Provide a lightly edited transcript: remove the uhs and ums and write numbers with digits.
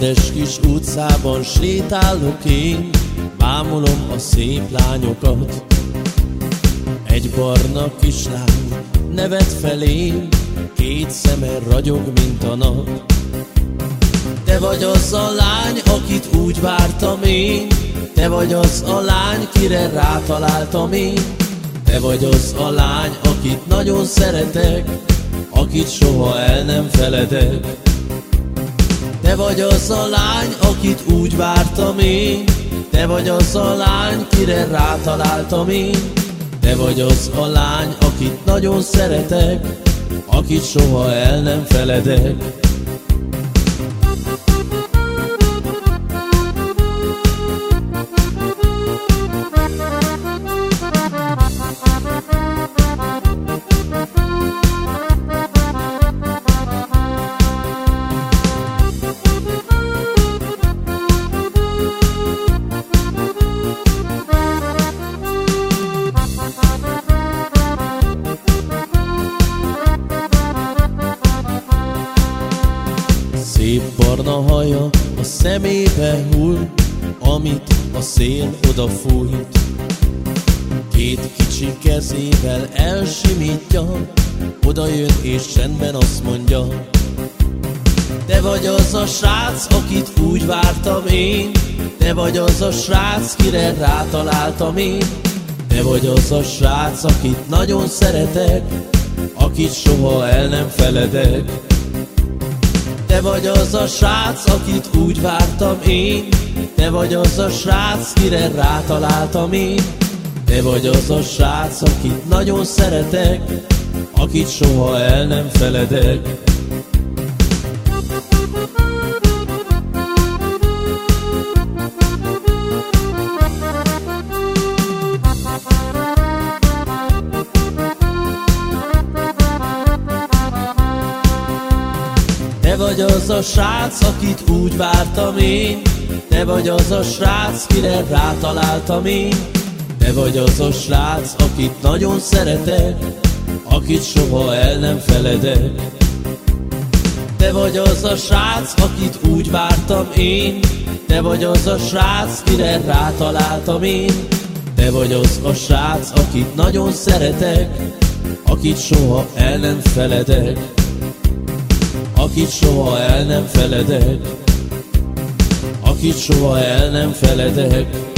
Csendes kis utcában sétálok én, bámulom a szép lányokat. Egy barna kislány nevet felém, két szeme ragyog, mint a nap. Te vagy az a lány, akit úgy vártam én, te vagy az a lány, kire rátaláltam én. Te vagy az a lány, akit nagyon szeretek, akit soha el nem feledek. Te vagy az a lány, akit úgy vártam én, te vagy az a lány, kire rátaláltam én. Te vagy az a lány, akit nagyon szeretek, akit soha el nem feledek. Szép barna haja a szemébe hull, amit a szél odafújt. Két kicsi kezével elsimítja, odajön és csendben azt mondja: te vagy az a srác, akit úgy vártam én, te vagy az a srác, kire rátaláltam én. Te vagy az a srác, akit nagyon szeretek, akit soha el nem feledek. Te vagy az a srác, akit úgy vártam én, te vagy az a srác, kire rátaláltam én. Te vagy az a srác, akit nagyon szeretek, akit soha el nem feledek. Te vagy az a srác, akit úgy vártam én, te vagy az a srác, kire rátaláltam én. Te vagy az a srác, akit nagyon szeretek, akit soha el nem feledek. Te vagy az a srác, akit úgy vártam én, te vagy az a srác, kire rátaláltam én. Te vagy az a srác, akit nagyon szeretek, akit soha el nem feledek. Akit soha el nem feledek, akit soha el nem feledek.